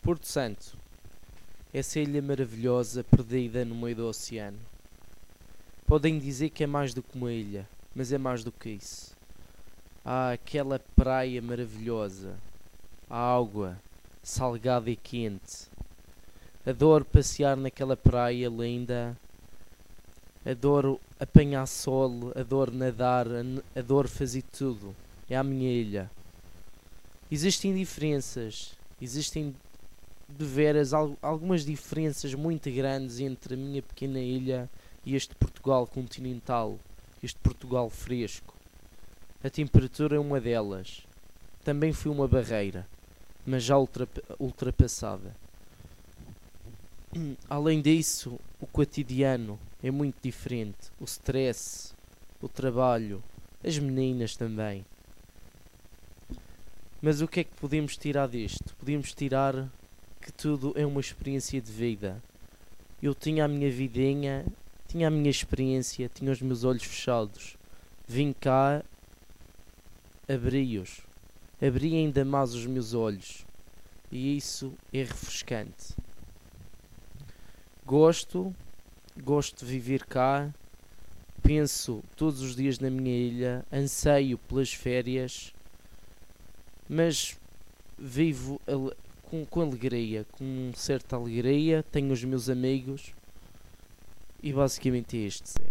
Porto Santo, essa ilha maravilhosa perdida no meio do oceano. Podem dizer que é mais do que uma ilha, mas é mais do que isso. Há aquela praia maravilhosa, a água salgada e quente. Adoro passear naquela praia linda. Adoro apanhar sol, adoro nadar, adoro fazer tudo. É a minha ilha. Existem diferenças, existem de veras algumas diferenças muito grandes entre a minha pequena ilha e este Portugal continental, este Portugal fresco. A temperatura é uma delas. Também foi uma barreira, mas já ultrapassada. Além disso, o cotidiano é muito diferente. O stress, o trabalho, as meninas também. Mas o que é que podemos tirar disto? Podemos tirar que tudo é uma experiência de vida. Eu tinha a minha vidinha, tinha a minha experiência, tinha os meus olhos fechados. Vim cá, abri-os. Abri ainda mais os meus olhos. E isso é refrescante. Gosto de viver cá. Penso todos os dias na minha ilha. Anseio pelas férias. Mas vivo com alegria, com certa alegria. Tenho os meus amigos. E basicamente é este, Zé.